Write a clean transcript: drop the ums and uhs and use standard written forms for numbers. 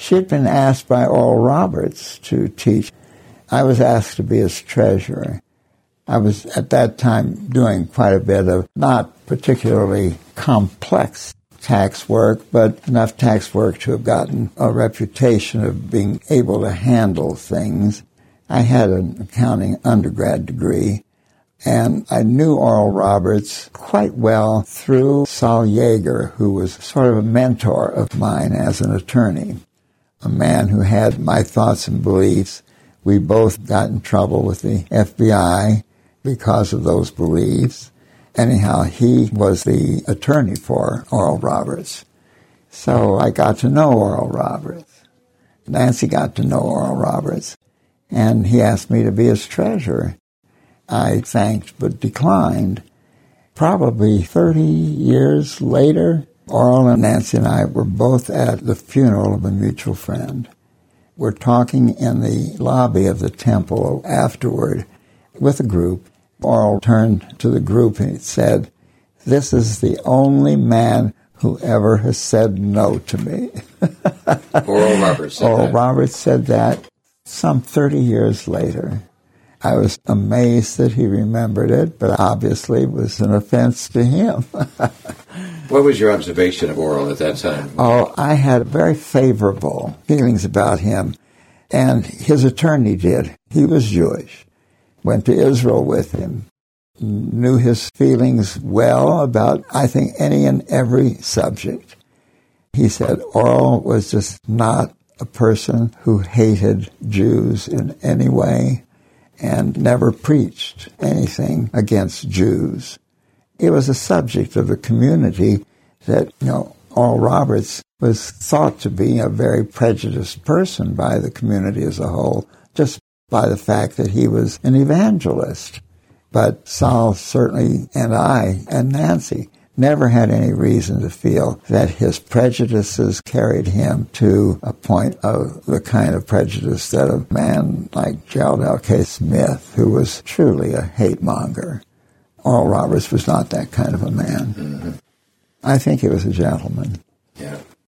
She had been asked by Oral Roberts to teach. I was asked to be his treasurer. I was, at that time, doing quite a bit of not particularly complex tax work, but enough tax work to have gotten a reputation of being able to handle things. I had an accounting undergrad degree, and I knew Oral Roberts quite well through Saul Yeager, who was sort of a mentor of mine as an attorney, a man who had my thoughts and beliefs. We both got in trouble with the FBI because of those beliefs. Anyhow, he was the attorney for Oral Roberts. So I got to know Oral Roberts. Nancy got to know Oral Roberts, and he asked me to be his treasurer. I thanked but declined. Probably 30 years later, Oral and Nancy and I were both at the funeral of a mutual friend. We're talking in the lobby of the temple afterward with a group. Oral turned to the group and said, "This is the only man who ever has said no to me." Oral Roberts said Oral that. Roberts said that some 30 years later. I was amazed that he remembered it, but obviously it was an offense to him. What was your observation of Oral at that time? Oh, I had very favorable feelings about him, and his attorney did. He was Jewish. Went to Israel with him, knew his feelings well about, I think, any and every subject. He said Oral was just not a person who hated Jews in any way and never preached anything against Jews. It was a subject of the community that, Oral Roberts was thought to be a very prejudiced person by the community as a whole, just by the fact that he was an evangelist. But Saul certainly, and I, and Nancy, never had any reason to feel that his prejudices carried him to a point of the kind of prejudice that a man like Gerald L.K. Smith, who was truly a hate monger. Oral Roberts was not that kind of a man. Mm-hmm. I think he was a gentleman. Yeah.